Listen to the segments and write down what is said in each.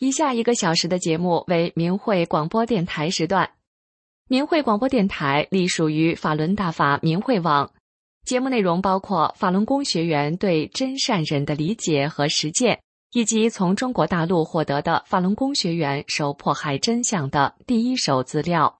以下1个小时的节目为明慧广播电台时段。明慧广播电台隶属于法轮大法明慧网，节目内容包括法轮功学员对真善忍的理解和实践，以及从中国大陆获得的法轮功学员受迫害真相的第一手资料。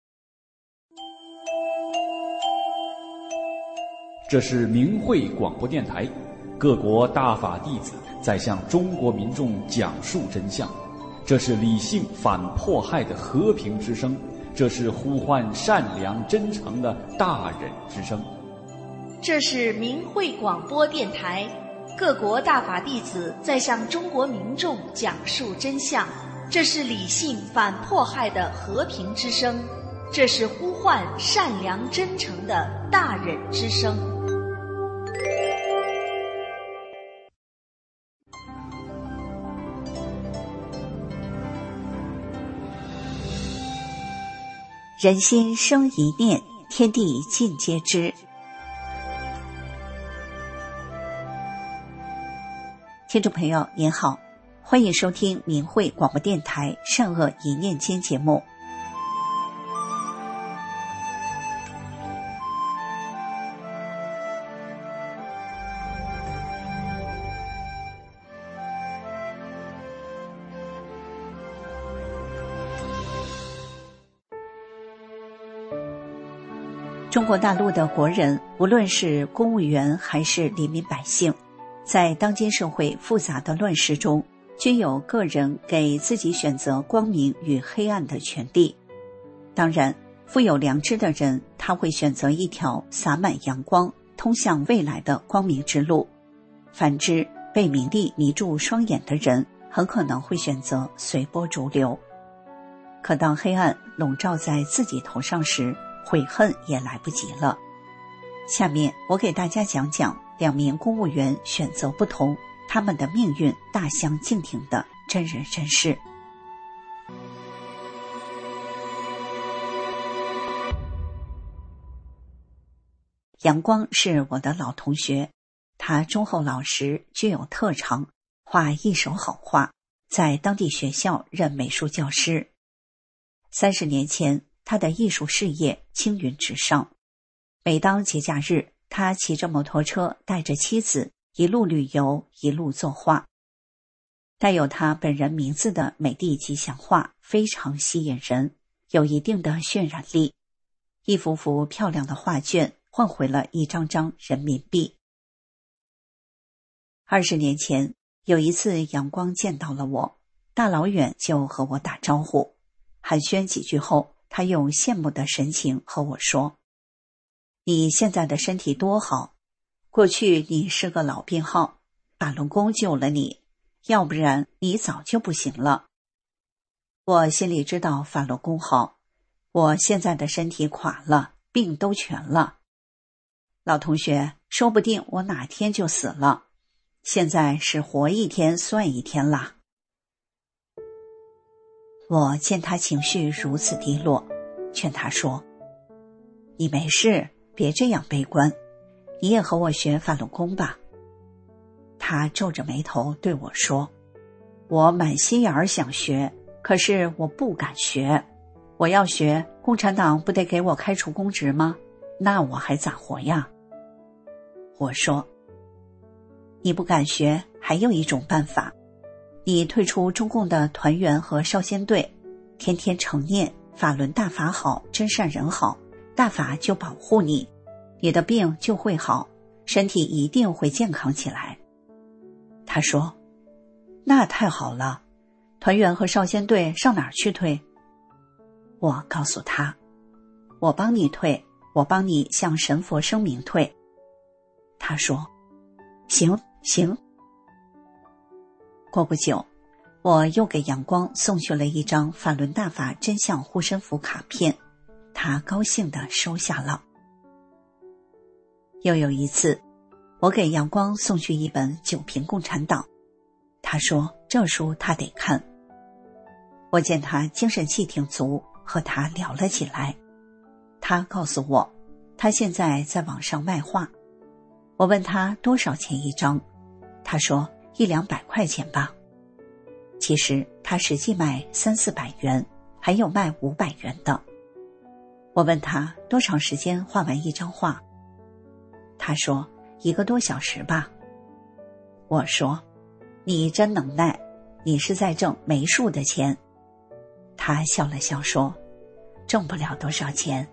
这是明慧广播电台，各国大法弟子在向中国民众讲述真相，这是理性反迫害的和平之声，这是呼唤善良真诚的大忍之声。 这是明慧广播电台，各国大法弟子在向中国民众讲述真相，这是理性反迫害的和平之声，这是呼唤善良真诚的大忍之声。 人心生一念，天地尽皆知。听众朋友您好，欢迎收听明慧广播电台善恶一念间节目。中国大陆的国人，无论是公务员还是黎民百姓，在当今社会复杂的乱世中，均有个人给自己选择光明与黑暗的权利。当然，富有良知的人，他会选择一条洒满阳光、通向未来的光明之路；反之，被名利迷住双眼的人，很可能会选择随波逐流。可当黑暗笼罩在自己头上时，悔恨也来不及了。下面我给大家讲讲2名公务员选择不同，他们的命运大相径庭的真人真事。杨光是我的老同学，他忠厚老实，具有特长，画一手好画，在当地学校任美术教师。30年前，他的艺术事业青云直上，每当节假日，他骑着摩托车带着妻子一路旅游，一路作画。带有他本人名字的美的吉祥画非常吸引人，有一定的渲染力，一幅幅漂亮的画卷换回了一张张人民币。20年前，有一次阳光见到了我，大老远就和我打招呼，寒暄几句后，他用羡慕的神情和我说：“你现在的身体多好，过去你是个老病号，法轮功救了你，要不然你早就不行了。”我心里知道法轮功好，我现在的身体垮了，病都全了。老同学，说不定我哪天就死了，现在是活一天算一天啦。我见他情绪如此低落，劝他说：“你没事，别这样悲观，你也和我学法轮功吧。”他皱着眉头对我说：“我满心眼儿想学，可是我不敢学。我要学，共产党不得给我开除公职吗？那我还咋活呀？”我说：“你不敢学，还有一种办法。你退出中共的团员和少先队，天天成念法轮大法好，真善人好，大法就保护你，你的病就会好，身体一定会健康起来。”他说：“那太好了，团员和少先队上哪儿去退？”我告诉他：“我帮你退，我帮你向神佛声明退。”他说：“行。”过不久，我又给阳光送去了一张法轮大法真相护身符卡片，他高兴地收下了。又有一次，我给阳光送去一本《九评共产党》，他说这书他得看。我见他精神气挺足，和他聊了起来。他告诉我，他现在在网上卖画。我问他多少钱一张，他说100-200块钱吧。 其实他实际卖300-400元，还有卖500元的。我问他多长时间画完一张画，他说1个多小时吧。我说你真能耐，你是在挣没数的钱。他笑了笑说挣不了多少钱。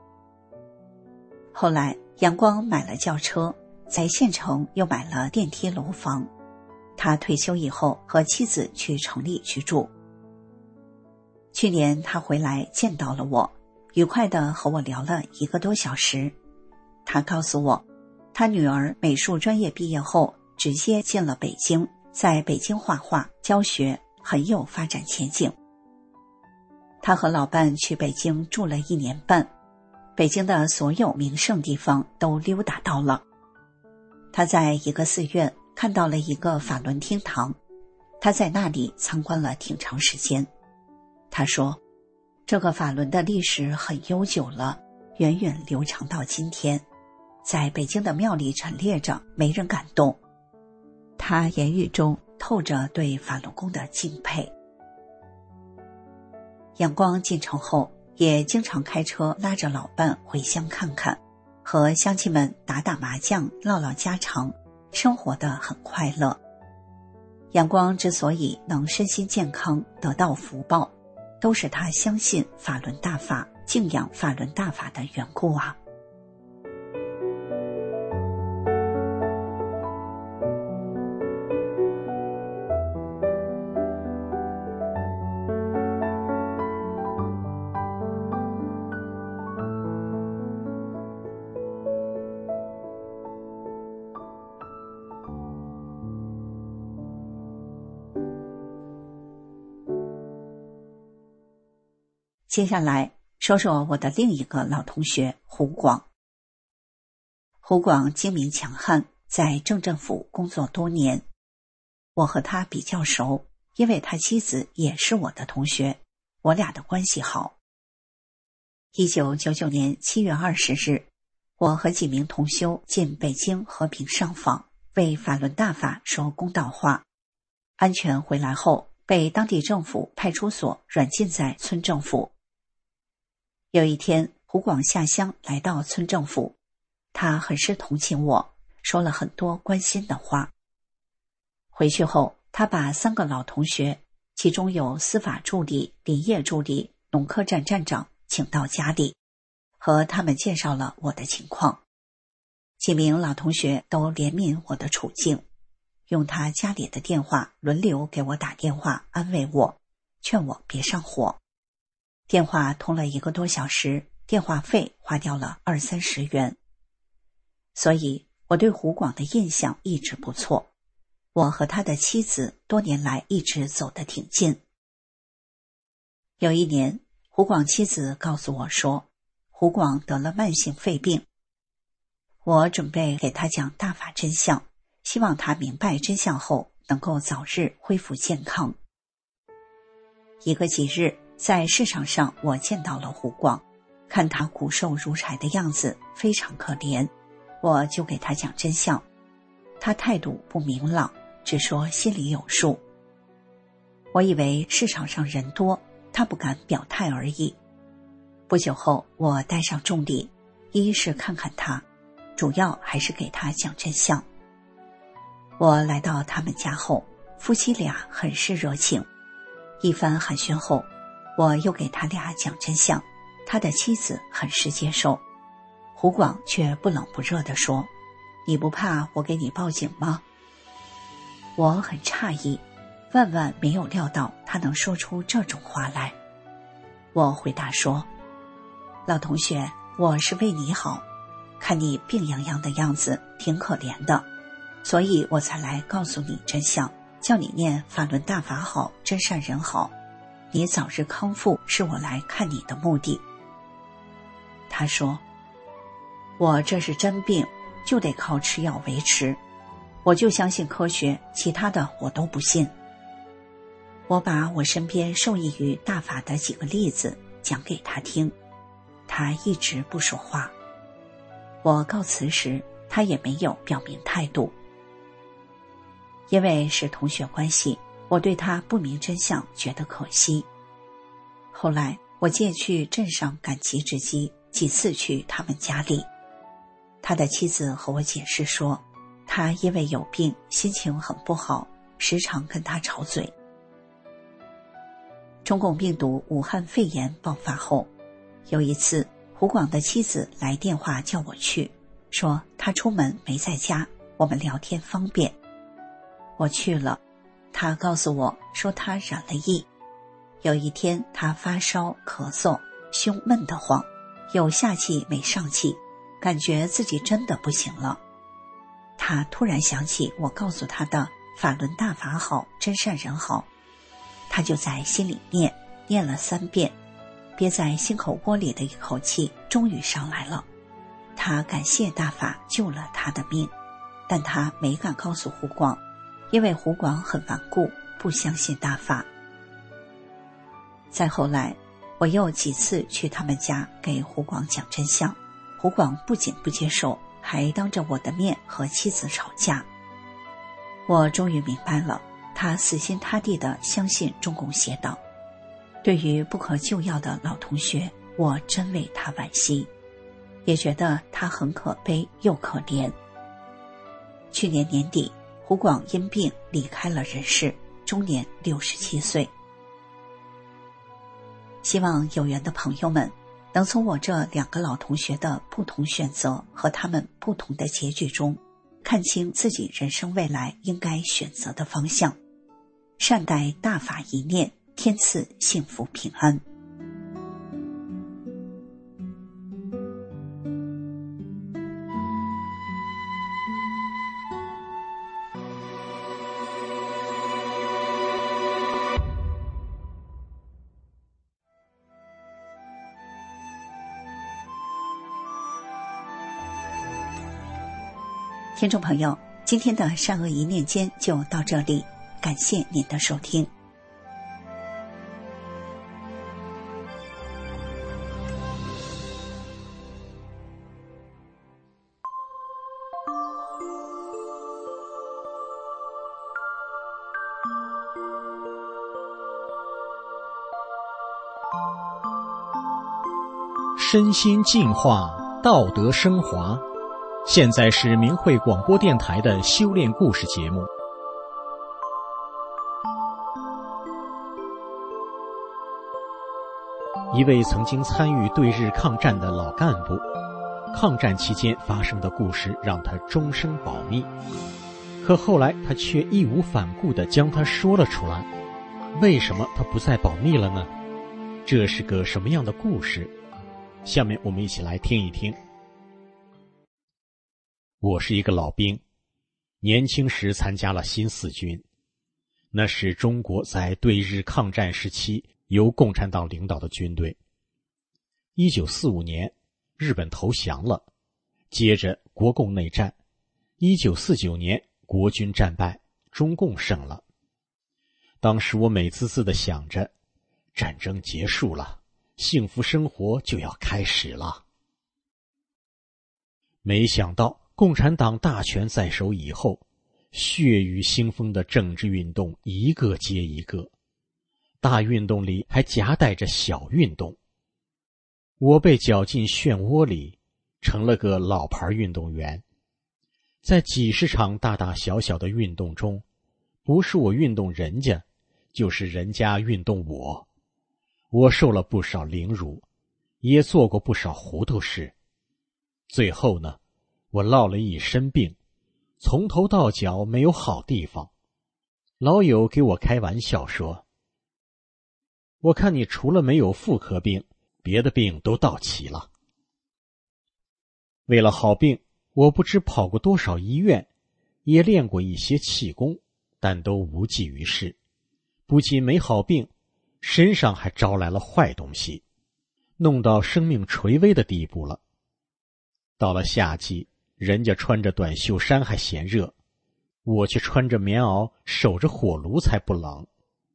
后来阳光买了轿车，在县城又买了电梯楼房。他退休以后和妻子去城里居住。去年他回来见到了我，愉快地和我聊了1个多小时。他告诉我，他女儿美术专业毕业后直接进了北京，在北京画画教学，很有发展前景。他和老伴去北京住了1年半，北京的所有名胜地方都溜达到了。他在一个寺院看到了一个法轮厅堂，他在那里参观了挺长时间。他说，这个法轮的历史很悠久了，源远流长到今天，在北京的庙里陈列着，没人敢动。他言语中透着对法轮功的敬佩。阳光进城后，也经常开车拉着老伴回乡看看，和乡亲们打打麻将，唠唠家常，生活得很快乐。阳光之所以能身心健康，得到福报，都是他相信法轮大法，敬仰法轮大法的缘故啊。接下来说说我的另一个老同学胡广。胡广精明强悍，在政政府工作多年。我和他比较熟，因为他妻子也是我的同学，我俩的关系好。1999年7月20日，我和几名同修进北京和平上访，为法轮大法说公道话。安全回来后，被当地政府派出所软禁在村政府。有一天，胡广下乡来到村政府，他很是同情我，说了很多关心的话。回去后，他把3个老同学，其中有司法助理、林业助理、农科站站长请到家里，和他们介绍了我的情况。几名老同学都怜悯我的处境，用他家里的电话轮流给我打电话安慰我，劝我别上火。电话通了1个多小时，电话费花掉了20-30元。所以我对胡广的印象一直不错，我和他的妻子多年来一直走得挺近。有一年，胡广妻子告诉我说，胡广得了慢性肺病。我准备给他讲大法真相，希望他明白真相后能够早日恢复健康。一个吉日，在市场上我见到了胡广，看他骨瘦如柴的样子非常可怜，我就给他讲真相。他态度不明朗，只说心里有数。我以为市场上人多，他不敢表态而已。不久后，我带上重礼，一是看看他，主要还是给他讲真相。我来到他们家后，夫妻俩很是热情。一番寒暄后，我又给他俩讲真相，他的妻子很是接受。胡广却不冷不热地说，你不怕我给你报警吗？我很诧异，万万没有料到他能说出这种话来。我回答说，老同学，我是为你好，看你病怏怏的样子挺可怜的，所以我才来告诉你真相，叫你念法轮大法好，真善人好，你早日康复是我来看你的目的。他说，我这是真病，就得靠吃药维持，我就相信科学，其他的我都不信。我把我身边受益于大法的几个例子讲给他听，他一直不说话。我告辞时，他也没有表明态度。因为是同学关系， 我对他不明真相觉得可惜。后来我借去镇上赶集之机，几次去他们家里。他的妻子和我解释说，他因为有病，心情很不好，时常跟他吵嘴。中共病毒武汉肺炎爆发后，有一次胡广的妻子来电话叫我去，说他出门没在家，我们聊天方便。我去了，他告诉我说他染了疫。有一天他发烧咳嗽，胸闷得慌，有下气没上气，感觉自己真的不行了。他突然想起我告诉他的法轮大法好，真善人好，他就在心里念了3遍，憋在心口窝里的一口气终于上来了。他感谢大法救了他的命，但他没敢告诉胡广，因为胡广很顽固，不相信大法。再后来我又几次去他们家给胡广讲真相，胡广不仅不接受，还当着我的面和妻子吵架。我终于明白了，他死心塌地地相信中共邪党。对于不可救药的老同学，我真为他惋惜，也觉得他很可悲又可怜。去年年底，胡广因病离开了人世，终年67岁。希望有缘的朋友们能从我这2个老同学的不同选择和他们不同的结局中，看清自己人生未来应该选择的方向，善待大法一念，天赐幸福平安。听众朋友，今天的善恶一念间就到这里，感谢您的收听。 身心净化，道德升华。现在是明慧广播电台的修炼故事节目。一位曾经参与对日抗战的老干部，抗战期间发生的故事让他终生保密，可后来他却义无反顾地将它说了出来。为什么他不再保密了呢？这是个什么样的故事？下面我们一起来听一听。我是一个老兵，年轻时参加了新四军，那是中国在对日抗战时期由共产党领导的军队。1945年，日本投降了，接着国共内战。1949年，国军战败，中共胜了。当时我美滋滋地想着，战争结束了，幸福生活就要开始了。没想到共产党大权在手以后，血雨腥风的政治运动一个接一个，大运动里还夹带着小运动。我被搅进漩涡里，成了个老牌运动员。在几十场大大小小的运动中，不是我运动人家，就是人家运动我。我受了不少凌辱，也做过不少糊涂事。最后呢，我落了一身病，从头到脚没有好地方。老友给我开玩笑说，我看你除了没有妇科病，别的病都到齐了。为了好病，我不知跑过多少医院，也练过一些气功，但都无济于事。不仅没好病，身上还招来了坏东西，弄到生命垂危的地步了。到了夏季，人家穿着短袖衫还嫌热，我却穿着棉袄守着火炉才不冷。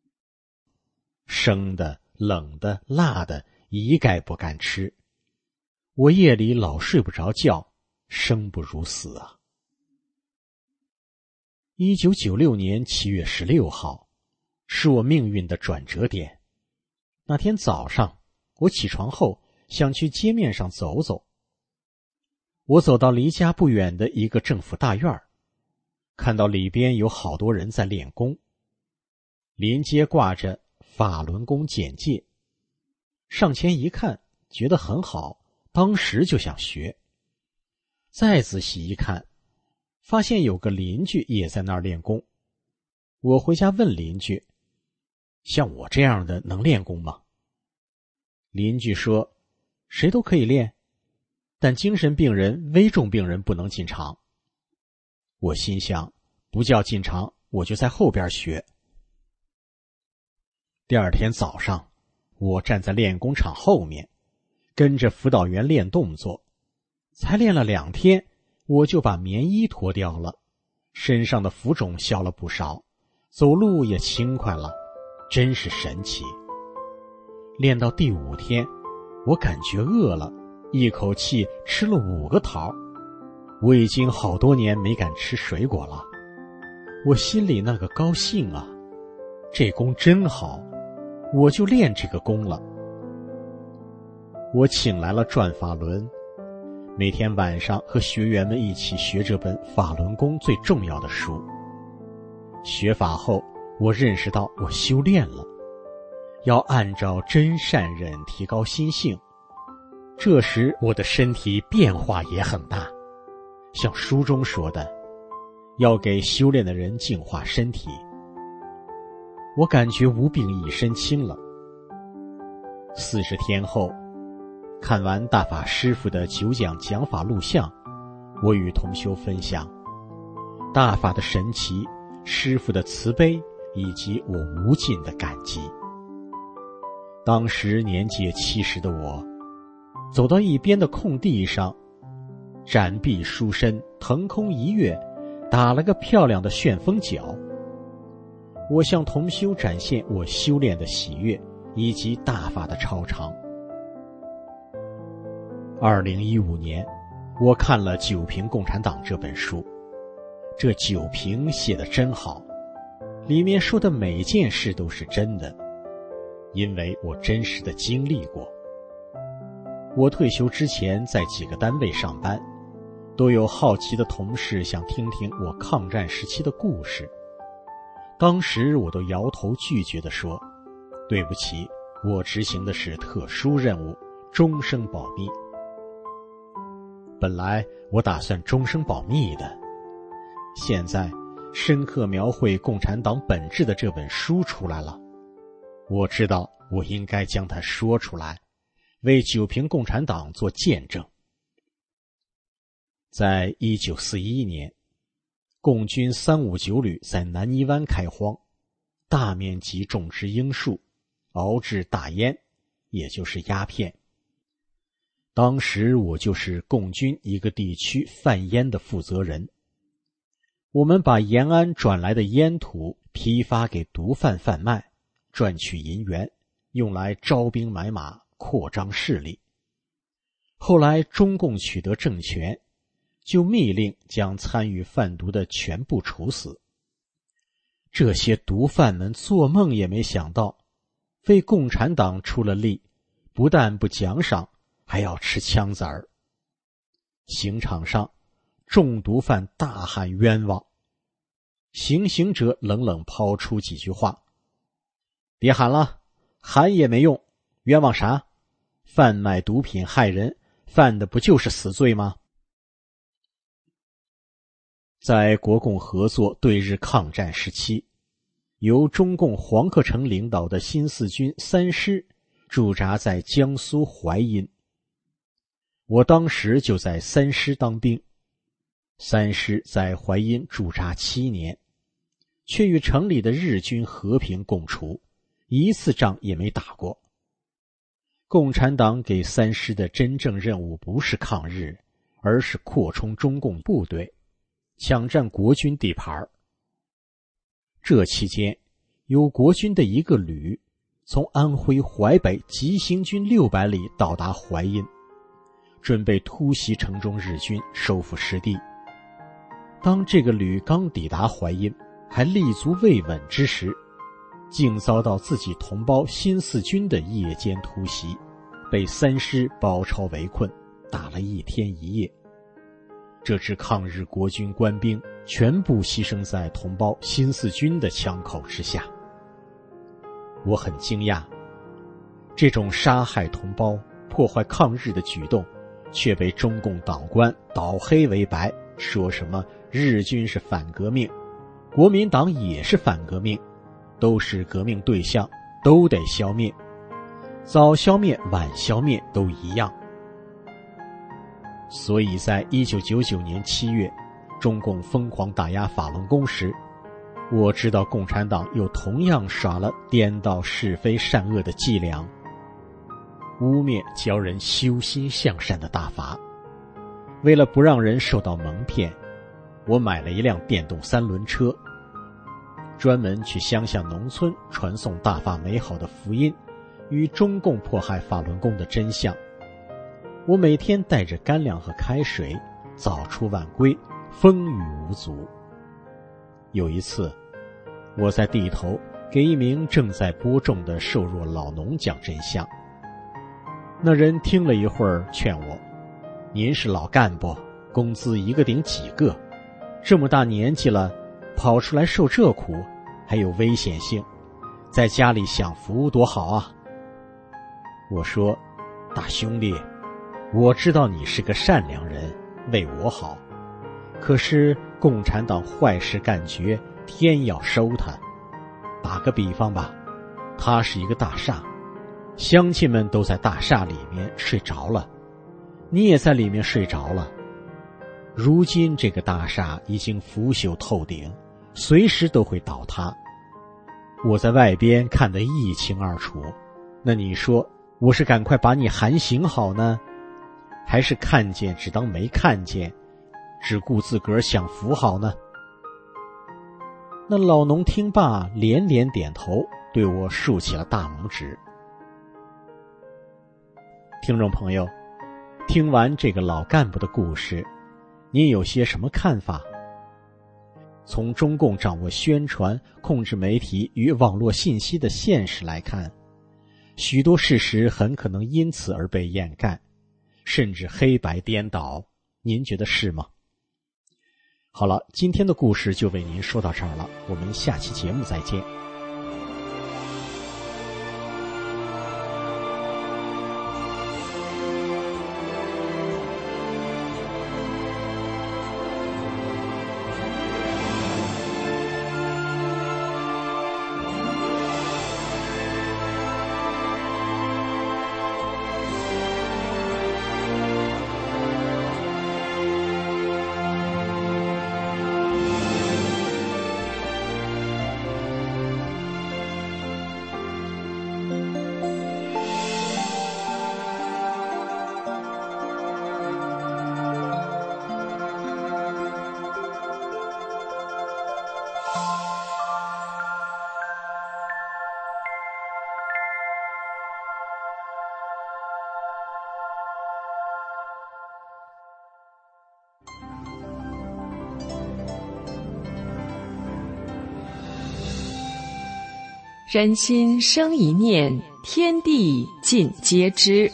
生的、冷的、辣的一概不敢吃，我夜里老睡不着觉，生不如死啊。1996年7月16号， 是我命运的转折点。那天早上，我起床后想去街面上走走。我走到离家不远的一个政府大院，看到里边有好多人在练功，临街挂着法轮功简介，上前一看，觉得很好，当时就想学。再仔细一看，发现有个邻居也在那儿练功。我回家问邻居，像我这样的能练功吗？邻居说，谁都可以练，但精神病人、危重病人不能进场。我心想，不叫进场，我就在后边学。第二天早上，我站在练功场后面，跟着辅导员练动作。才练了2天，我就把棉衣脱掉了，身上的浮肿消了不少，走路也轻快了，真是神奇。练到第5天，我感觉饿了，一口气吃了5个桃。我已经好多年没敢吃水果了，我心里那个高兴啊！这功真好，我就练这个功了。我请来了转法轮，每天晚上和学员们一起学这本法轮功最重要的书。学法后，我认识到我修炼了，要按照真善忍提高心性。这时我的身体变化也很大，像书中说的，要给修炼的人净化身体。我感觉无病一身轻了。40天后，看完大法师父的9讲讲法录像，我与同修分享大法的神奇、师父的慈悲以及我无尽的感激。当时年届70的我，走到一边的空地上，展臂舒身，腾空一跃，打了个漂亮的旋风脚。我向同修展现我修炼的喜悦以及大法的超常。2015年，我看了《九评共产党》这本书，这9评写得真好，里面说的每件事都是真的，因为我真实的经历过。我退休之前在几个单位上班，都有好奇的同事想听听我抗战时期的故事。当时我都摇头拒绝地说，对不起，我执行的是特殊任务，终生保密。本来我打算终生保密的，现在深刻描绘共产党本质的这本书出来了，我知道我应该将它说出来，为9评共产党做见证。在1941年，共军359旅在南泥湾开荒，大面积种植罂粟，熬制大烟，也就是鸦片。当时我就是共军一个地区贩烟的负责人。我们把延安转来的烟土批发给毒贩贩卖，赚取银元，用来招兵买马，扩张势力。后来中共取得政权，就密令将参与贩毒的全部处死。这些毒贩们做梦也没想到，为共产党出了力，不但不奖赏，还要吃枪子儿。刑场上，众毒贩大喊冤枉，行刑者冷冷抛出几句话：别喊了，喊也没用，冤枉啥？贩卖毒品害人，犯的不就是死罪吗？在国共合作对日抗战时期，由中共黄克诚领导的新四军3师驻扎在江苏淮阴。我当时就在3师当兵，3师在淮阴驻扎7年，却与城里的日军和平共处，一次仗也没打过。共产党给3师的真正任务不是抗日，而是扩充中共部队，抢占国军地盘。这期间，有国军的一个旅从安徽淮北急行军600里到达淮阴，准备突袭城中日军，收复失地。当这个旅刚抵达淮阴，还立足未稳之时， 竟遭到自己同胞新四军的夜间突袭，被三师包抄围困，打了1天1夜。这支抗日国军官兵全部牺牲在同胞新四军的枪口之下。我很惊讶，这种杀害同胞、破坏抗日的举动，却被中共党官倒黑为白，说什么日军是反革命，国民党也是反革命，都是革命对象，都得消灭，早消灭晚消灭都一样。所以在1999年7月，中共疯狂打压法轮功时，我知道共产党又同样耍了颠倒是非善恶的伎俩，污蔑教人修心向善的大法。为了不让人受到蒙骗，我买了一辆电动3轮车，专门去乡下农村传送大法美好的福音与中共迫害法轮功的真相。我每天带着干粮和开水，早出晚归，风雨无阻。有一次，我在地头给一名正在播种的瘦弱老农讲真相。那人听了一会儿，劝我：“您是老干部，工资一个顶几个，这么大年纪了，跑出来受这苦，还有危险性，在家里享福多好啊！”我说：“大兄弟，我知道你是个善良人，为我好，可是共产党坏事干绝，天要收他。打个比方吧，他是一个大厦，乡亲们都在大厦里面睡着了，你也在里面睡着了。如今这个大厦已经腐朽透顶，随时都会倒塌。我在外边看得一清二楚，那你说我是赶快把你喊醒好呢，还是看见只当没看见，只顾自个儿享福好呢？”那老农听罢连连点头，对我竖起了大拇指。听众朋友，听完这个老干部的故事，您有些什么看法？从中共掌握宣传、控制媒体与网络信息的现实来看，许多事实很可能因此而被掩盖，甚至黑白颠倒，您觉得是吗？好了，今天的故事就为您说到这儿了，我们下期节目再见。 人心生一念，天地尽皆知。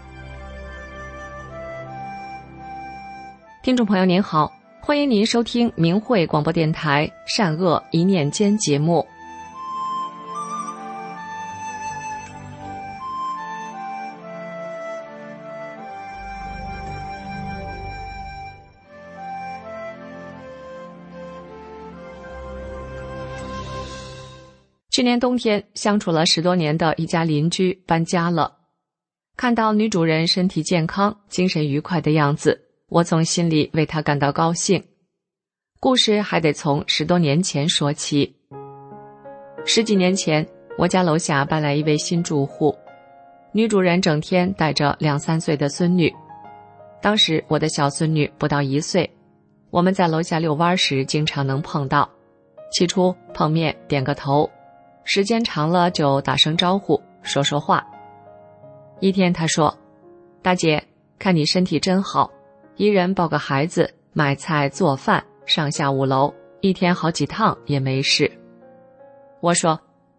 听众朋友您好，欢迎您收听明慧广播电台善恶一念间节目。去年冬天，相处了10多年的一家邻居搬家了。看到女主人身体健康、精神愉快的样子，我从心里为她感到高兴。故事还得从10多年前说起。10几年前，我家楼下搬来一位新住户，女主人整天带着2、3岁的孙女。当时我的小孙女不到1岁，我们在楼下遛弯时经常能碰到。起初碰面点个头，时间长了就打声招呼，说说话。一天他说：“大姐，看你身体真好，一人抱个孩子，买菜做饭，上下5楼，一天好几趟也没事。”我说：“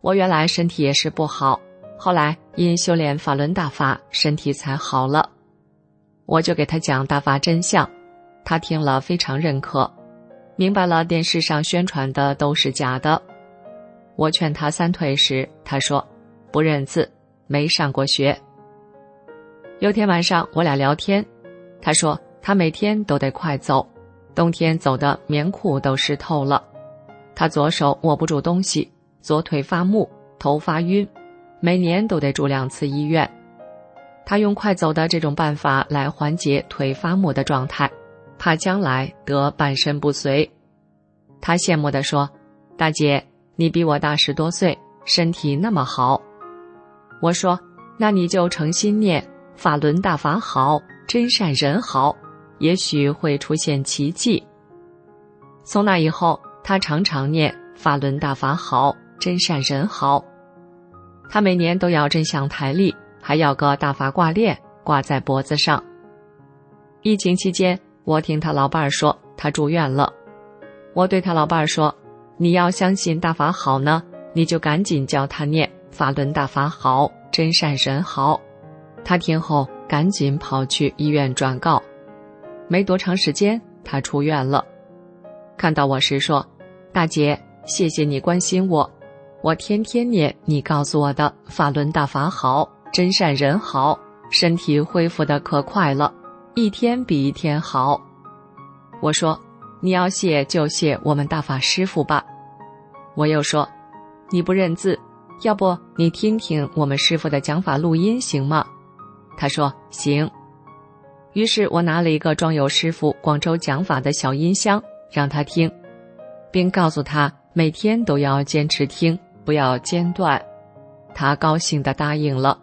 我原来身体也是不好，后来因修炼法轮大法，身体才好了。我就给他讲大法真相，他听了非常认可，明白了电视上宣传的都是假的。我劝他三退时，他说不认字，没上过学。有天晚上我俩聊天，他说他每天都得快走，冬天走的棉裤都湿透了。他左手握不住东西，左腿发木，头发晕，每年都得住2次医院。他用快走的这种办法来缓解腿发木的状态，怕将来得半身不遂。他羡慕地说，大姐，你比我大10多岁，身体那么好。我说，那你就诚心念法轮大法好，真善人好，也许会出现奇迹。从那以后，他常常念法轮大法好，真善人好。他每年都要真香台历，还要个大法挂链挂在脖子上。疫情期间，我听他老伴儿说他住院了，我对他老伴儿说，你要相信大法好呢，你就赶紧教他念法轮大法好，真善人好。他听后赶紧跑去医院转告，没多长时间他出院了。看到我时说，大姐，谢谢你关心我，我天天念你告诉我的法轮大法好，真善人好，身体恢复得可快了，一天比一天好。我说，你要谢就谢我们大法师父吧。我又说，你不认字，要不你听听我们师父的讲法录音行吗？他说行。于是我拿了一个装有师父广州讲法的小音箱让他听，并告诉他每天都要坚持听，不要间断。他高兴地答应了。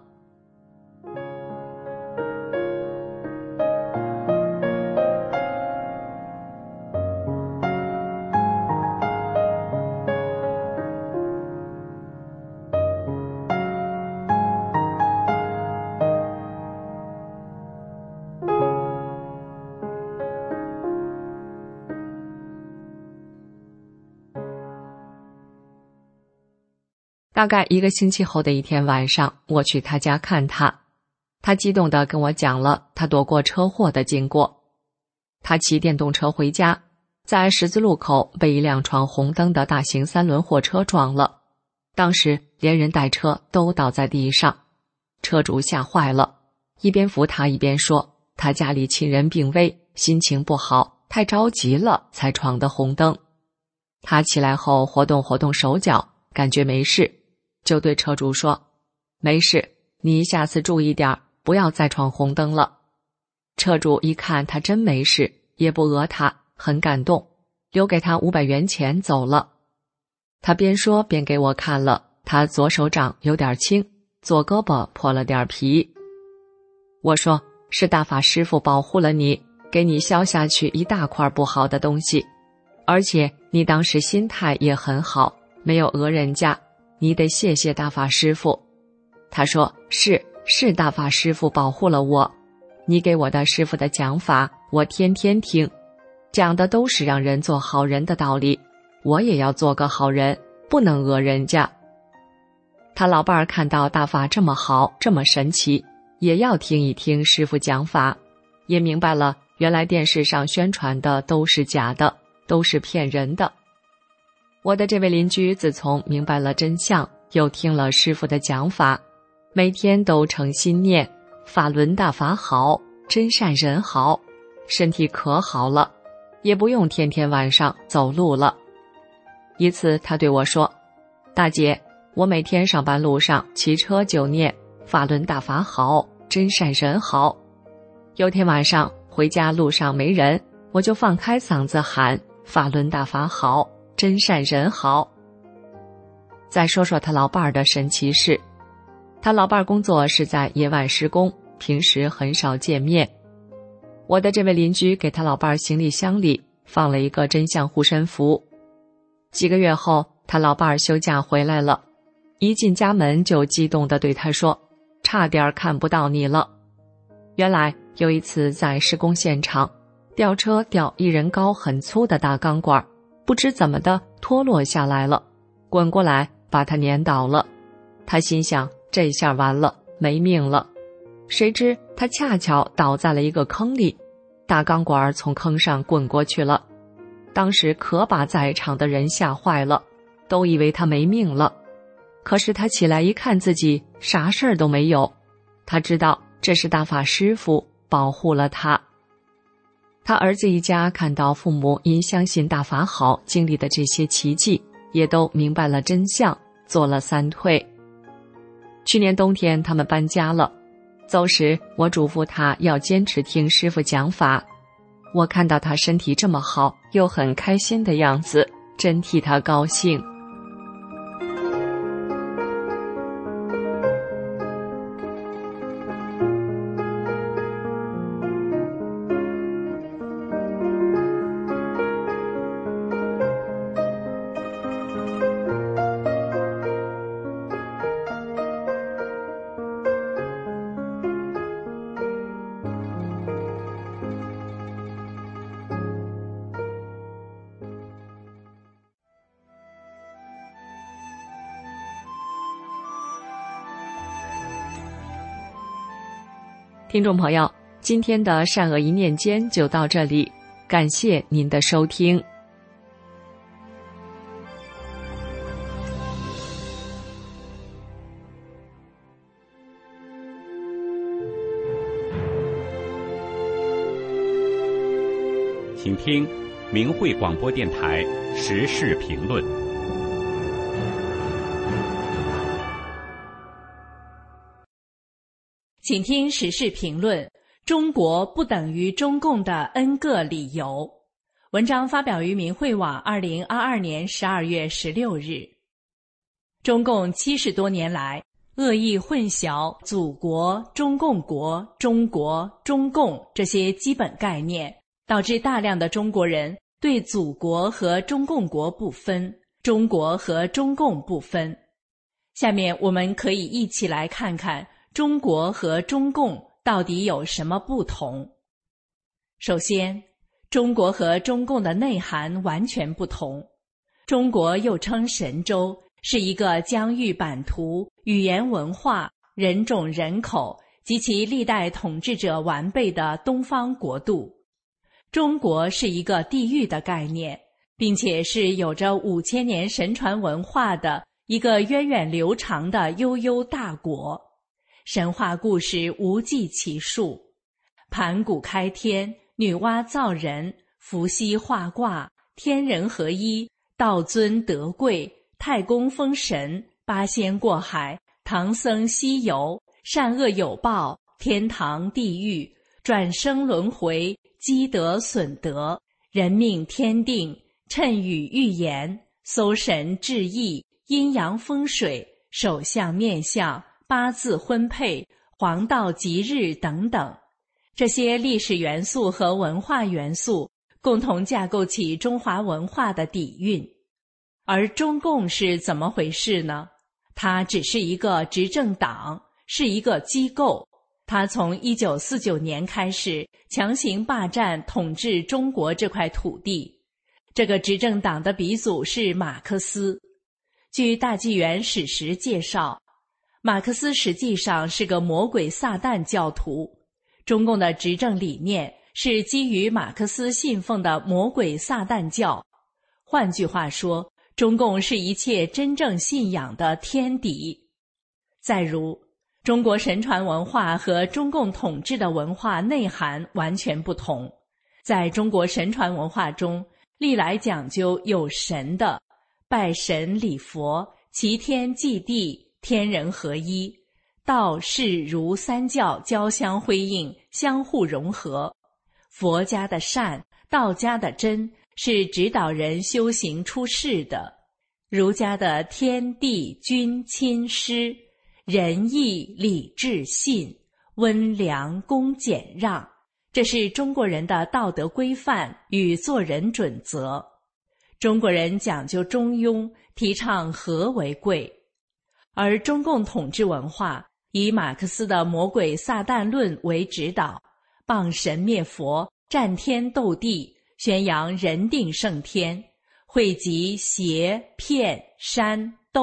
大概1个星期后的一天晚上，我去他家看他，他激动地跟我讲了他躲过车祸的经过。他骑电动车回家，在十字路口被一辆闯红灯的大型3轮货车撞了，当时连人带车都倒在地上，车主吓坏了，一边扶他一边说他家里亲人病危，心情不好，太着急了才闯的红灯。他起来后活动活动手脚，感觉没事，就对车主说，没事，你下次注意点，不要再闯红灯了。车主一看他真没事，也不讹他，很感动，留给他500元钱走了。他边说边给我看了他左手掌有点青，左胳膊破了点皮。我说，是大法师父保护了你，给你消下去一大块不好的东西，而且你当时心态也很好，没有讹人家，你得谢谢大法师父。他说，是大法师父保护了我，你给我的师父的讲法我天天听，讲的都是让人做好人的道理，我也要做个好人，不能讹人家。他老伴儿看到大法这么好，这么神奇，也要听一听师父讲法，也明白了原来电视上宣传的都是假的，都是骗人的。我的这位邻居自从明白了真相，又听了师父的讲法，每天都诚心念法轮大法好，真善人好，身体可好了，也不用天天晚上走路了。一次他对我说，大姐，我每天上班路上骑车就念法轮大法好，真善人好。有天晚上回家路上没人，我就放开嗓子喊法轮大法好，真善人好。再说说他老伴儿的神奇事，他老伴儿工作是在野外施工，平时很少见面。我的这位邻居给他老伴儿行李箱里放了一个真相护身符。几个月后，他老伴儿休假回来了，一进家门就激动地对他说，差点看不到你了。原来有一次在施工现场，吊车吊1人高很粗的大钢管，不知怎么的脱落下来了，滚过来把他碾倒了。他心想，这下完了，没命了。谁知他恰巧倒在了一个坑里，大钢管从坑上滚过去了。当时可把在场的人吓坏了，都以为他没命了。可是他起来一看，自己啥事儿都没有。他知道这是大法师父保护了他。他儿子一家看到父母因相信大法好经历的这些奇迹，也都明白了真相，做了三退。去年冬天他们搬家了，走时我嘱咐他要坚持听师父讲法。我看到他身体这么好，又很开心的样子，真替他高兴。听众朋友，今天的善恶一念间就到这里，感谢您的收听。 请听明慧广播电台时事评论。 请听时事评论：中国不等于中共的 N 个理由。文章发表于明慧网2022年12月16日。中共70多年来恶意混淆祖国、中共国、中国、中共这些基本概念，导致大量的中国人对祖国和中共国不分，中国和中共不分。下面我们可以一起来看看中国和中共到底有什么不同？首先，中国和中共的内涵完全不同。中国又称神州，是一个疆域版图、语言文化、人种人口及其历代统治者完备的东方国度。中国是一个地域的概念，并且是有着5000年神传文化的一个源远流长的悠悠大国。神话故事无计其数，盘古开天，女娲造人，伏羲画卦，天人合一，道尊德贵，太公封神，八仙过海，唐僧西游，善恶有报，天堂地狱，转生轮回，积德损德，人命天定，谶语预言，搜神治疫，阴阳风水，手相面相，八字婚配，黄道吉日等等，这些历史元素和文化元素共同架构起中华文化的底蕴。而中共是怎么回事呢？它只是一个执政党，是一个机构。它从1949年开始强行霸占统治中国这块土地。这个执政党的鼻祖是马克思。据大纪元史实介绍，马克思实际上是个魔鬼撒旦教徒，中共的执政理念是基于马克思信奉的魔鬼撒旦教。换句话说，中共是一切真正信仰的天敌。再如，中国神传文化和中共统治的文化内涵完全不同。在中国神传文化中，历来讲究有神的，拜神礼佛，齐天祭地，天人合一，道释儒三教交相辉映，相互融合。佛家的善，道家的真，是指导人修行出世的。儒家的天地君亲师，仁义礼智信，温良恭俭让，这是中国人的道德规范与做人准则。中国人讲究中庸，提倡和为贵。而中共统治文化以马克思的魔鬼撒旦论为指导，谤神灭佛，战天斗地，宣扬人定胜天，汇集邪骗煽斗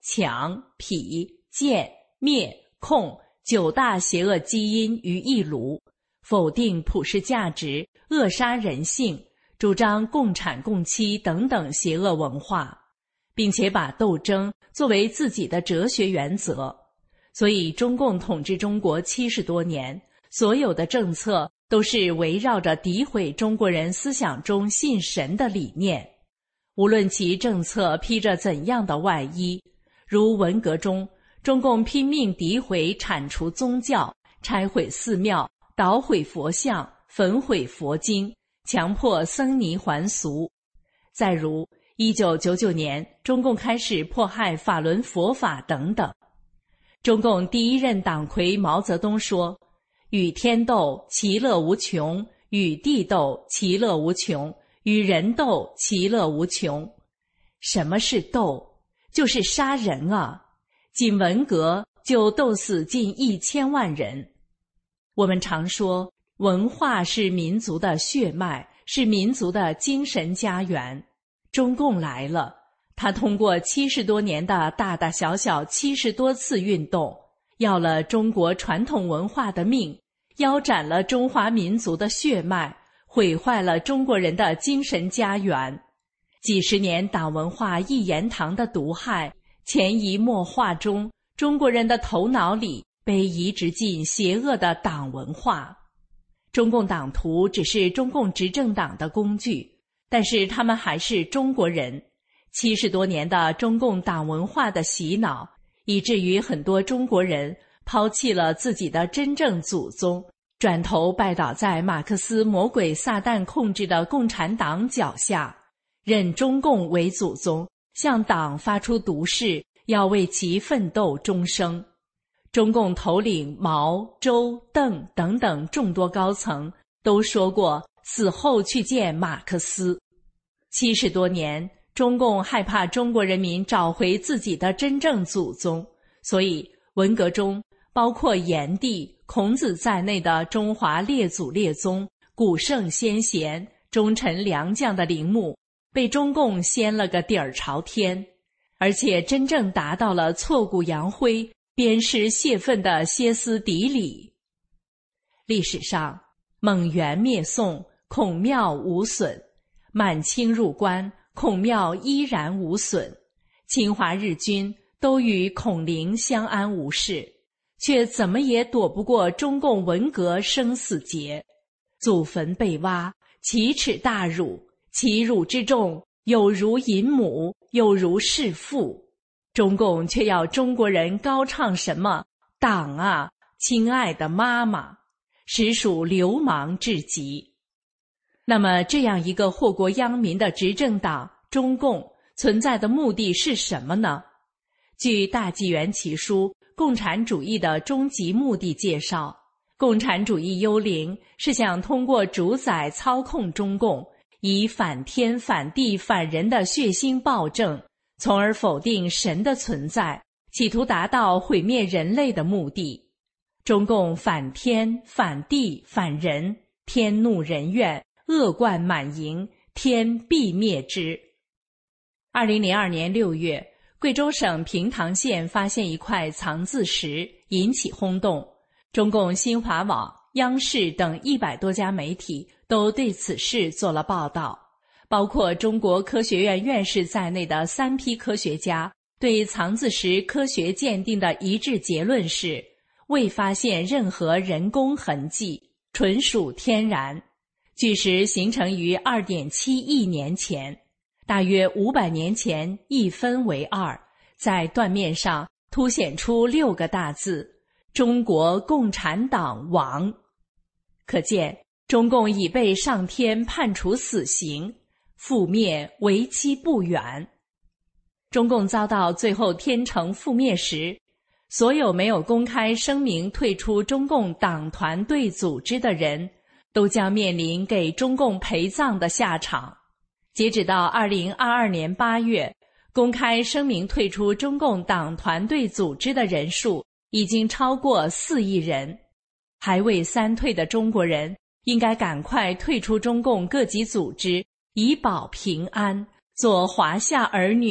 抢、痞、贱、灭、控9大邪恶基因于一炉，否定普世价值，扼杀人性，主张共产共妻等等邪恶文化，并且把斗争作为自己的哲学原则。所以中共统治中国70多年，所有的政策都是围绕着诋毁中国人思想中信神的理念，无论其政策披着怎样的外衣，如文革中，中共拼命诋毁铲除宗教，拆毁寺庙，捣毁佛像，焚毁佛经，强迫僧尼还俗。再如1999年，中共开始迫害法轮佛法等等。中共第一任党魁毛泽东说，与天斗，其乐无穷；与地斗，其乐无穷；与人斗，其乐无穷。什么是斗？就是杀人啊！仅文革就斗死近1000万人。我们常说，文化是民族的血脉，是民族的精神家园。中共来了，他通过70多年的大大小小70多次运动，要了中国传统文化的命，腰斩了中华民族的血脉，毁坏了中国人的精神家园。几十年党文化一言堂的毒害，潜移默化中，中国人的头脑里被移植进邪恶的党文化。中共党徒只是中共执政党的工具，但是他们还是中国人。70多年的中共党文化的洗脑，以至于很多中国人抛弃了自己的真正祖宗，转头拜倒在马克思魔鬼撒旦控制的共产党脚下，认中共为祖宗，向党发出毒誓，要为其奋斗终生。中共头领毛、周、邓等等众多高层都说过死后去见马克思。70多年，中共害怕中国人民找回自己的真正祖宗，所以文革中包括炎帝、孔子在内的中华列祖列宗、古圣先贤、忠臣良将的陵墓被中共掀了个底儿朝天，而且真正达到了挫骨扬灰、鞭尸泄愤的歇斯底里。历史上，蒙元灭宋，孔庙无损；满清入关，孔庙依然无损；侵华日军都与孔陵相安无事，却怎么也躲不过中共文革生死劫。祖坟被挖，奇耻大辱，其辱之重，有如淫母，有如弑父。中共却要中国人高唱什么党啊，亲爱的妈妈，实属流氓至极。那么这样一个祸国殃民的执政党中共存在的目的是什么呢？据大纪元奇书《共产主义的终极目的》介绍，共产主义幽灵是想通过主宰操控中共，以反天反地反人的血腥暴政，从而否定神的存在，企图达到毁灭人类的目的。中共反天反地反人，天怒人怨，恶贯满盈，天必灭之。2002年6月，贵州省平塘县发现一块藏字石，引起轰动。中共新华网、央视等100多家媒体都对此事做了报道，包括中国科学院院士在内的3批科学家对藏字石科学鉴定的一致结论是，未发现任何人工痕迹，纯属天然。巨石形成于2.7亿年前，大约500年前一分为二，在断面上凸显出6个大字：中国共产党亡。可见中共已被上天判处死刑，覆灭为期不远。中共遭到最后天成覆灭时，所有没有公开声明退出中共党团队组织的人，都将面临给中共陪葬的下场。截止到2022年8月，公开声明退出中共党团队组织的人数已经超过4亿人。还未3退的中国人应该赶快退出中共各级组织，以保平安，做华夏儿女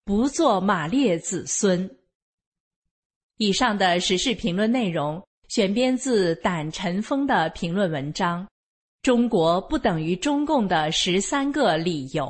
不做马列子孙。以上的时事评论内容选编自胆尘封的评论文章《中国不等于中共的13个理由》。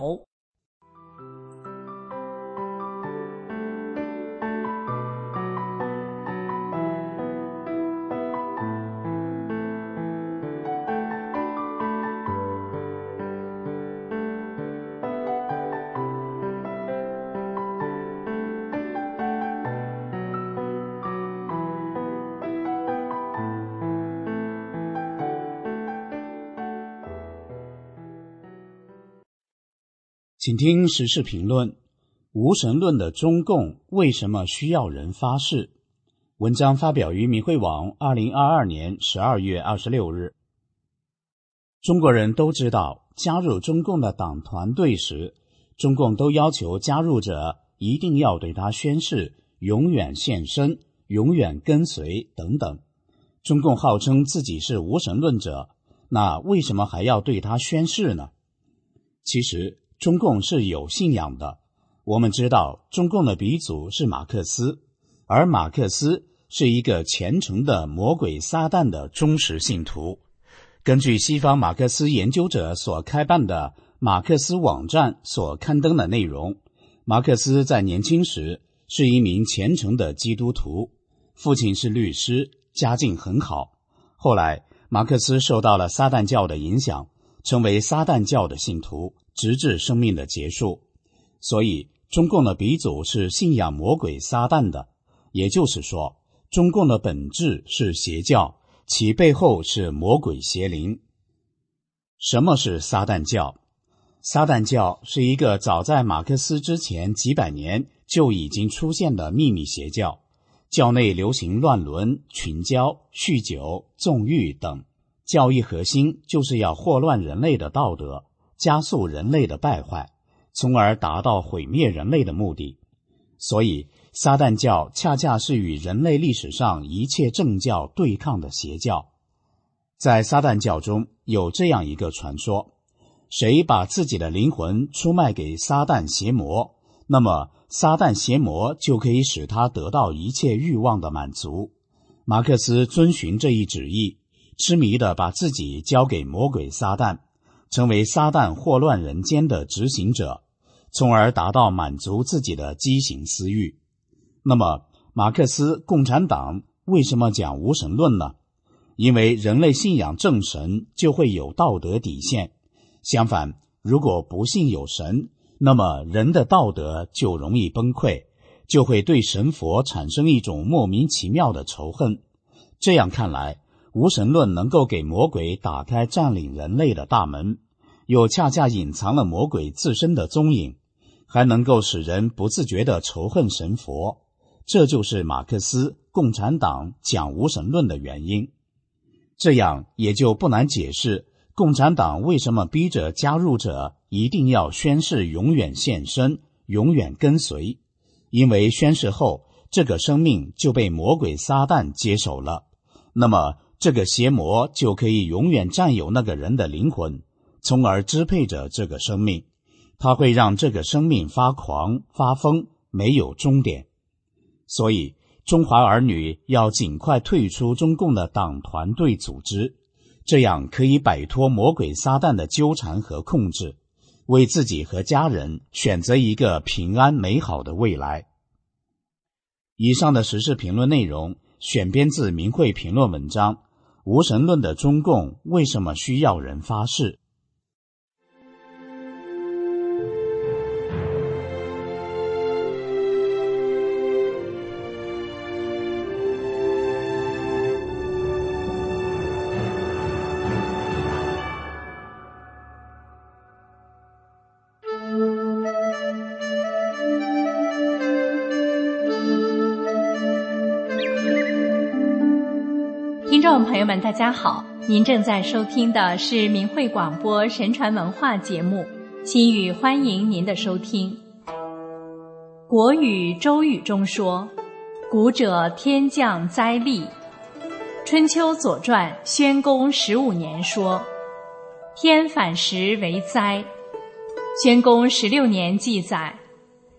请听时事评论：无神论的中共为什么需要人发誓？文章发表于民汇网2022年12月26日。中国人都知道，加入中共的党团队时，中共都要求加入者一定要对他宣誓永远献身、永远跟随等等。中共号称自己是无神论者，那为什么还要对他宣誓呢？其实中共是有信仰的。我们知道中共的鼻祖是马克思，而马克思是一个虔诚的魔鬼撒旦的忠实信徒。根据西方马克思研究者所开办的马克思网站所刊登的内容，马克思在年轻时是一名虔诚的基督徒，父亲是律师，家境很好。后来马克思受到了撒旦教的影响，成为撒旦教的信徒，直至生命的结束。所以中共的鼻祖是信仰魔鬼撒旦的，也就是说中共的本质是邪教，其背后是魔鬼邪灵。什么是撒旦教？撒旦教是一个早在马克思之前几百年就已经出现的秘密邪教，教内流行乱伦、群交、酗酒、纵欲等，教义核心就是要祸乱人类的道德，加速人类的败坏，从而达到毁灭人类的目的。所以撒旦教恰恰是与人类历史上一切正教对抗的邪教。在撒旦教中有这样一个传说，谁把自己的灵魂出卖给撒旦邪魔，那么撒旦邪魔就可以使他得到一切欲望的满足。马克思遵循这一旨意，痴迷地把自己交给魔鬼撒旦，成为撒旦祸乱人间的执行者，从而达到满足自己的畸形私欲。那么马克思共产党为什么讲无神论呢？因为人类信仰正神就会有道德底线，相反，如果不信有神，那么人的道德就容易崩溃，就会对神佛产生一种莫名其妙的仇恨。这样看来，无神论能够给魔鬼打开占领人类的大门，又恰恰隐藏了魔鬼自身的踪影，还能够使人不自觉地仇恨神佛。这就是马克思共产党讲无神论的原因。这样也就不难解释共产党为什么逼着加入者一定要宣誓永远献身、永远跟随。因为宣誓后，这个生命就被魔鬼撒旦接手了，那么这个邪魔就可以永远占有那个人的灵魂，从而支配着这个生命。它会让这个生命发狂、发疯，没有终点。所以中华儿女要尽快退出中共的党团队组织，这样可以摆脱魔鬼撒旦的纠缠和控制，为自己和家人选择一个平安美好的未来。以上的时事评论内容选编自明慧评论文章《无神论的中共为什么需要人发誓》。 听众朋友们大家好，您正在收听的是明慧广播神传文化节目，心语欢迎您的收听。国语周语中说，古者天降灾厉。春秋左传宣公15年说，天反时为灾。宣公16年记载，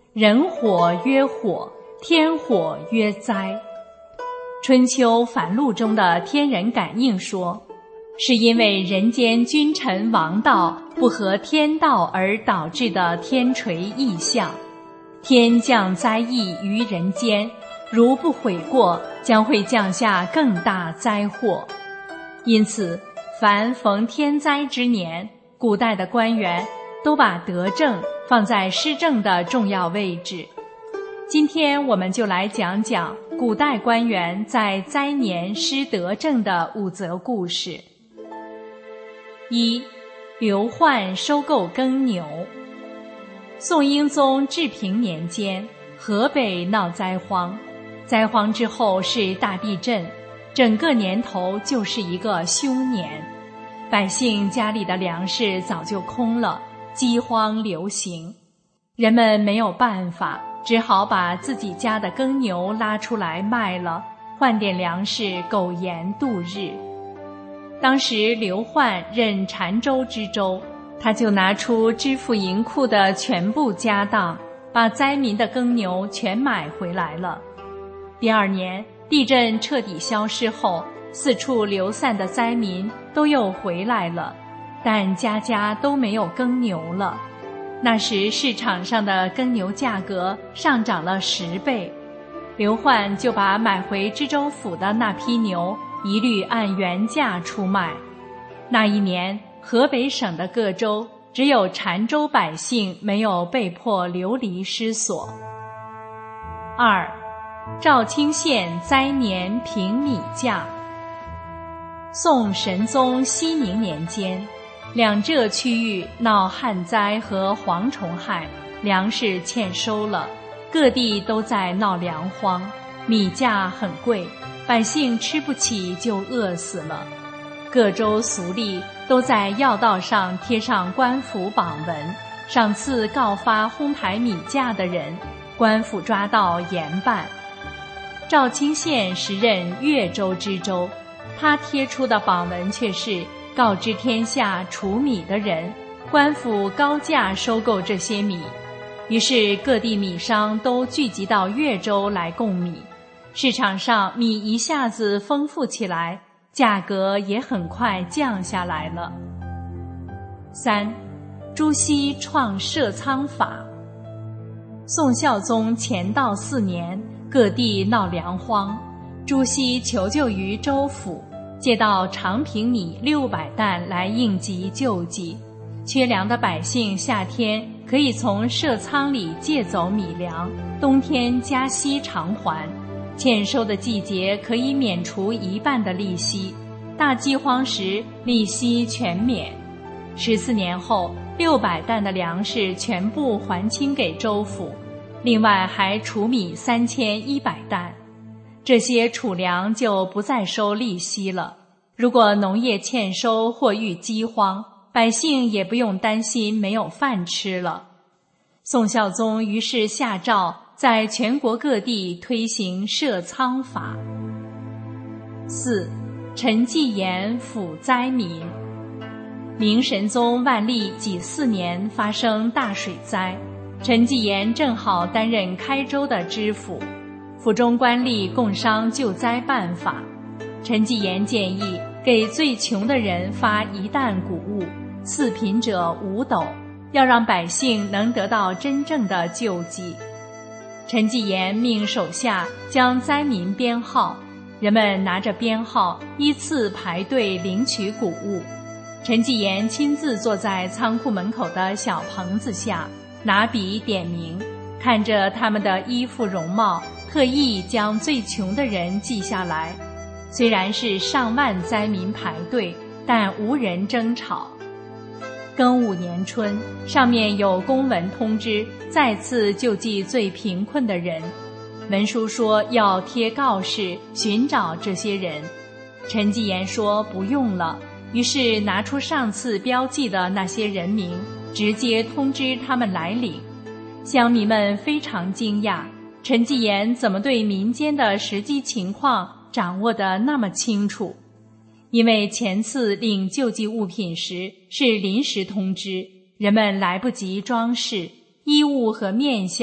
人火曰火，天火曰灾。春秋繁露中的天人感应说，是因为人间君臣王道不合天道而导致的天垂异象。天降灾异于人间，如不悔过，将会降下更大灾祸。因此，凡逢天灾之年，古代的官员都把德政放在施政的重要位置。今天我们就来讲讲古代官员在灾年施德政的5则故事。1. 刘奂收购耕牛。宋英宗治平年间，河北闹灾荒，灾荒之后是大地震，整个年头就是一个凶年，百姓家里的粮食早就空了，饥荒流行，人们没有办法，只好把自己家的耕牛拉出来卖了，换点粮食苟延度日。当时刘奂任澶州知州，他就拿出支付银库的全部家当，把灾民的耕牛全买回来了。第2年，地震彻底消失后，四处流散的灾民都又回来了，但家家都没有耕牛了。那时市场上的耕牛价格上涨了10倍，刘奂就把买回知州府的那批牛一律按原价出卖。那一年，河北省的各州只有澶州百姓没有被迫流离失所。2. 肇清县灾年平米价。宋神宗熙宁年间，两浙区域闹旱灾和蝗虫害，粮食欠收了，各地都在闹粮荒，米价很贵，百姓吃不起就饿死了。各州俗吏都在要道上贴上官府榜文，赏赐告发哄抬米价的人，官府抓到严办。肇清县时任越州知州，他贴出的榜文却是告知天下储米的人，官府高价收购这些米。于是各地米商都聚集到越州来供米，市场上米一下子丰富起来，价格也很快降下来了。3. 朱熹创设仓法。宋孝宗乾道4年，各地闹粮荒，朱熹求救于州府，借到长平米600担来应急救济。缺粮的百姓夏天可以从设仓里借走米粮，冬天加息偿还，欠收的季节可以免除1半的利息，大饥荒时利息全免。14年后，600担的粮食全部还清给州府，另外还储米3100担。这些储粮就不再收利息了。如果农业欠收或遇饥荒，百姓也不用担心没有饭吃了。宋孝宗于是下诏，在全国各地推行设仓法。4. 陈继言抚灾民。明神宗万历己4年发生大水灾，陈继言正好担任开州的知府，府中官吏共商救灾办法。陈继言建议给最穷的人发1担谷物，次贫者5斗，要让百姓能得到真正的救济。陈继言命手下将灾民编号，人们拿着编号依次排队领取谷物。陈继言亲自坐在仓库门口的小棚子下，拿笔点名，看着他们的衣服容貌，特意将最穷的人记下来。虽然是上万灾民排队，但无人争吵。庚午年春，上面有公文通知再次救济最贫困的人，文书说要贴告示寻找这些人。陈继言说不用了，于是拿出上次标记的那些人名，直接通知他们来领。乡民们非常惊讶，陈继言怎么对民间的实际情况掌握得那么清楚？因为前次领救济物品时是临时通知，人们来不及装饰，衣物和面相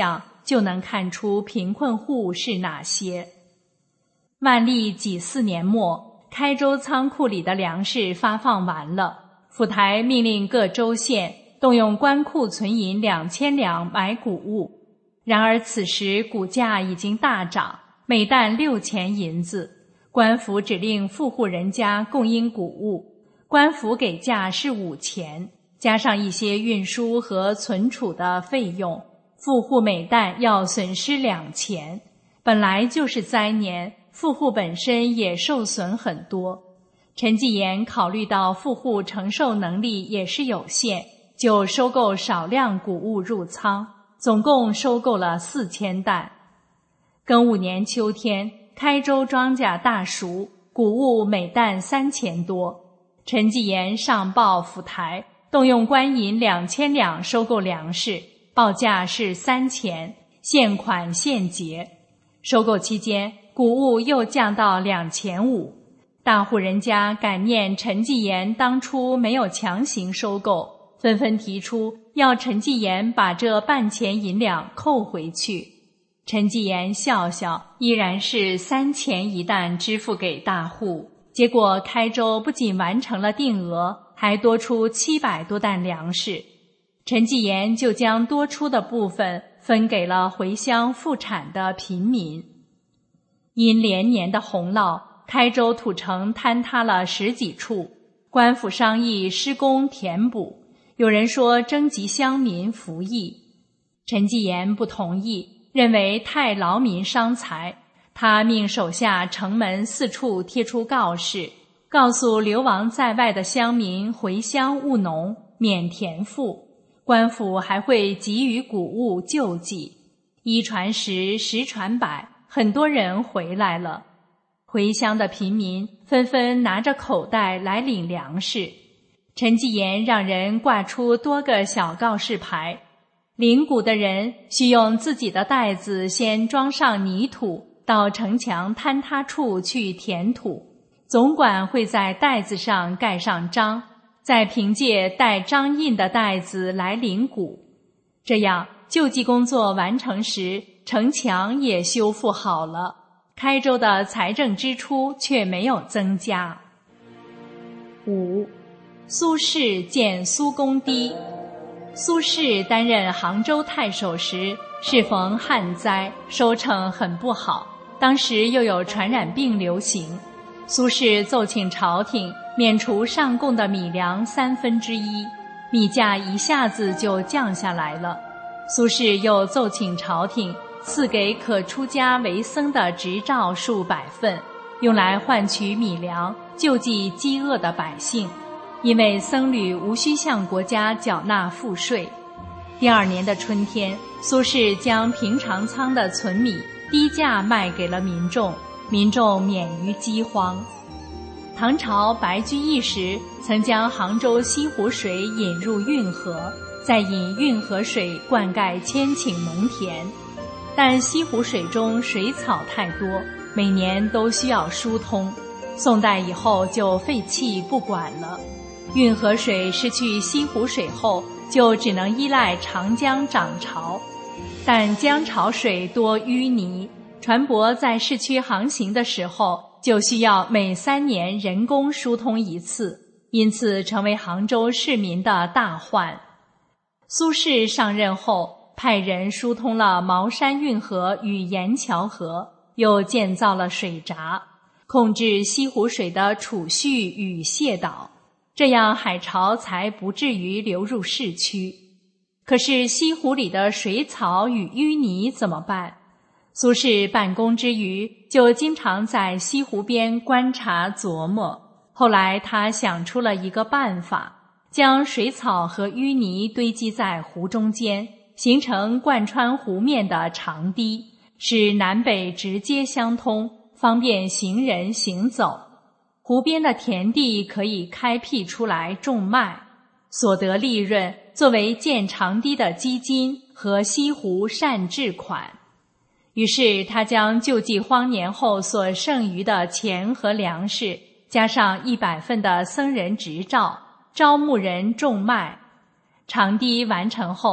就能看出贫困户是哪些。万历己巳年末，开州仓库里的粮食发放完了，府台命令各州县动用官库存银2000两买谷物。然而此时谷价已经大涨，每担6000银子，官府只令富户人家供应谷物，官府给价是5000，加上一些运输和存储的费用，富户每担要损失2000。本来就是灾年，富户本身也受损很多。陈继炎考虑到富户承受能力也是有限，就收购少量谷物入仓，总共收购了4000担。庚午年秋天，开州庄稼大熟，谷物每担3000多。陈继炎上报府台，动用官银2000两收购粮食，报价是3000，现款现结。收购期间，谷物又降到2500。大户人家感念陈继炎当初没有强行收购，纷纷提出要陈继炎把这半钱银两扣回去。陈继炎笑笑，依然是3000一担支付给大户。结果开州不仅完成了定额，还多出700多担粮食。陈继炎就将多出的部分分给了回乡复产的贫民。因连年的洪涝，开州土城坍塌了10几处，官府商议施工填补，有人说征集乡民服役。陈继炎不同意，认为太劳民伤财。他命手下城门4处贴出告示，告诉流亡在外的乡民回乡务农，免田赋。官府还会给予谷物救济。1传10，10传100，很多人回来了。回乡的贫民纷纷拿着口袋来领粮食。陈继炎让人挂出多个小告示牌，领谷的人需用自己的袋子先装上泥土，到城墙坍塌处去填土，总管会在袋子上盖上章，再凭借带章印的袋子来领谷。这样救济工作完成时，城墙也修复好了，开州的财政支出却没有增加。5. 苏轼建苏公堤。苏轼担任杭州太守时，适逢旱灾，收成很不好，当时又有传染病流行。苏轼奏请朝廷免除上贡的米粮1/3，米价一下子就降下来了。苏轼又奏请朝廷赐给可出家为僧的执照数百份，用来换取米粮，救济饥饿的百姓。因为僧侣无需向国家缴纳赋税。第2年的春天，苏轼将平常仓的存米低价卖给了民众，民众免于饥荒。唐朝白居易时曾将杭州西湖水引入运河，再引运河水灌溉千顷农田，但西湖水中水草太多，每年都需要疏通。宋代以后就废弃不管了。运河水失去西湖水后，就只能依赖长江涨潮，但江潮水多淤泥，船舶在市区航行的时候就需要每3年人工疏通一次，因此成为杭州市民的大患。苏轼上任后，派人疏通了茅山运河与盐桥河，又建造了水闸，控制西湖水的储蓄与泄导，这样海潮才不至于流入市区。可是西湖里的水草与淤泥怎么办？苏轼办公之余，就经常在西湖边观察琢磨。后来他想出了一个办法，将水草和淤泥堆积在湖中间，形成贯穿湖面的长堤，使南北直接相通，方便行人行走。湖边的田地可以开辟出来种麦，所得利润作为建长堤的基金和西湖善治款。于是他将救济荒年后所剩余的钱和粮食，加上100份的僧人执照，招募人种麦。长堤完成后，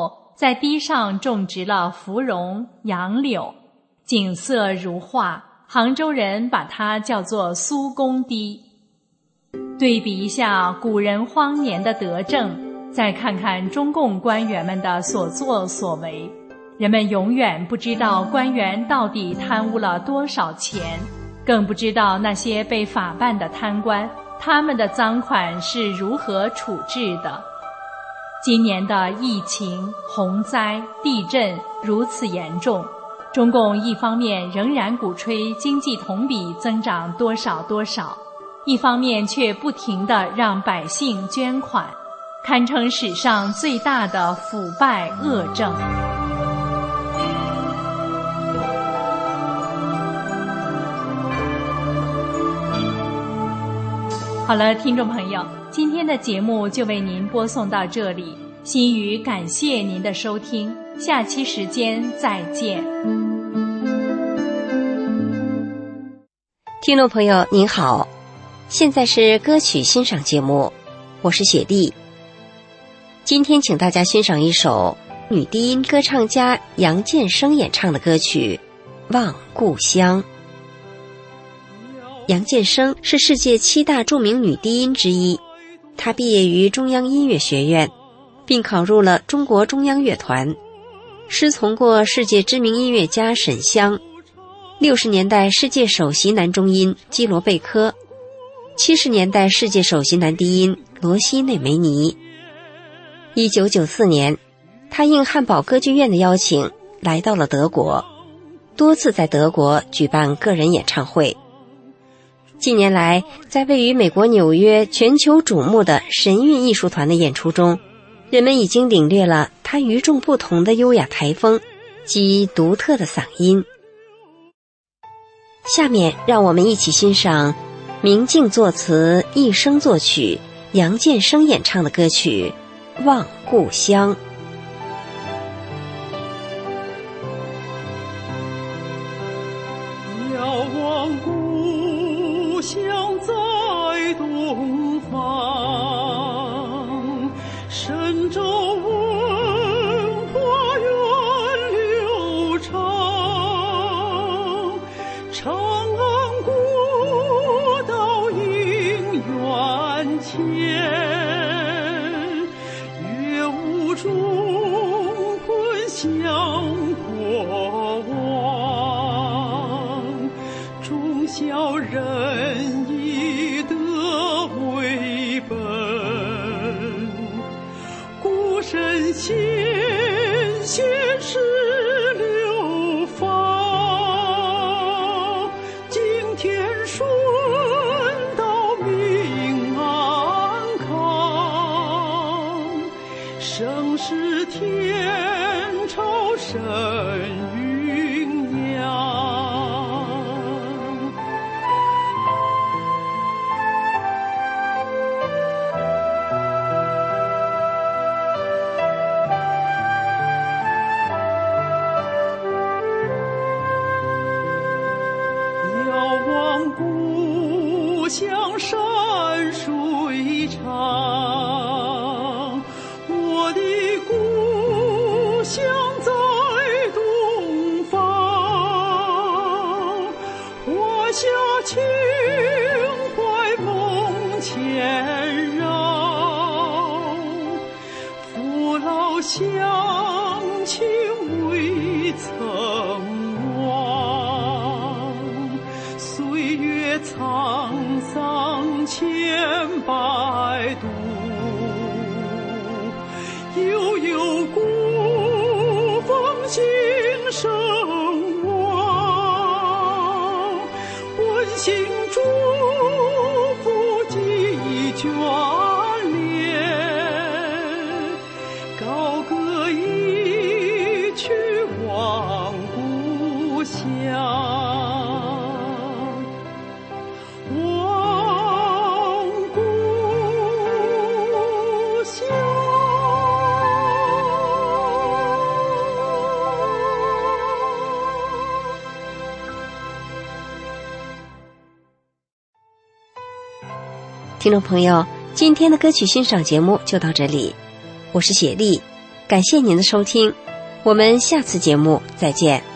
在堤上种植了芙蓉、杨柳，景色如画，杭州人把它叫做苏公堤。对比一下古人荒年的德政，再看看中共官员们的所作所为，人们永远不知道官员到底贪污了多少钱，更不知道那些被法办的贪官，他们的赃款是如何处置的。今年的疫情、洪灾、地震如此严重，中共一方面仍然鼓吹经济同比增长多少多少，一方面却不停地让百姓捐款，堪称史上最大的腐败恶政。好了，听众朋友，今天的节目就为您播送到这里，心语感谢您的收听，下期时间再见。 听众朋友您好，现在是歌曲欣赏节目，我是雪莉。今天请大家欣赏一首女低音歌唱家杨建生演唱的歌曲《望故乡》。杨建生是世界7大著名女低音之一，她毕业于中央音乐学院，并考入了中国中央乐团，师从过世界知名音乐家沈湘，60年代世界首席男中音基罗贝科，70年代世界首席男低音罗西内梅尼。1994年，他应汉堡歌剧院的邀请来到了德国，多次在德国举办个人演唱会。近年来，在位于美国纽约全球瞩目的神韵艺术团的演出中，人们已经领略了他与众不同的优雅台风及独特的嗓音。下面让我们一起欣赏明镜作词、一生作曲，杨建生演唱的歌曲《望故乡》。 遥望故乡在东方，神州文化源流长，长安古道迎远前，乐舞中魂向过往，忠孝仁义德为本，古神先贤是流芳，敬天顺道民安康，盛世天朝神云扬。遥望故乡山水长，我的故乡在东方，华夏情怀梦千绕，父老乡亲未曾忘，岁月沧桑千百度，悠悠古风今生望，温馨祝福几眷恋，高歌一曲望故乡，望故乡。 听众朋友，今天的歌曲欣赏节目就到这里，我是雪莉， 感谢您的收听，我们下次节目再见。